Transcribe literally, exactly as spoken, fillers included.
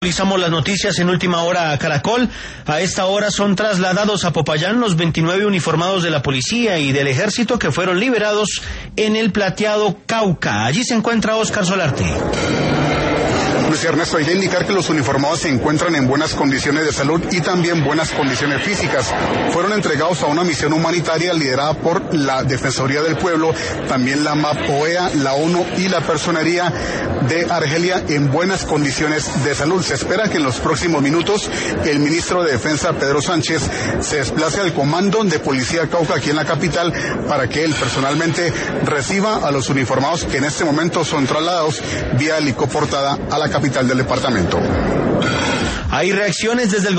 Actualizamos las noticias en última hora a Caracol. A esta hora son trasladados a Popayán los veintinueve uniformados de la policía y del ejército que fueron liberados en el Plateado Cauca. Allí se encuentra Óscar Solarte. Luis Ernesto, hay que indicar que los uniformados se encuentran en buenas condiciones de salud y también buenas condiciones físicas. Fueron entregados a una misión humanitaria liderada por la Defensoría del Pueblo, también la M A P O E A, la ONU y la Personería de Argelia en buenas condiciones de salud. Se espera que en los próximos minutos el ministro de Defensa, Pedro Sánchez, se desplace al comando de Policía Cauca aquí en la capital para que él personalmente reciba a los uniformados que en este momento son trasladados vía helicoportada a la capital del departamento. Hay reacciones desde el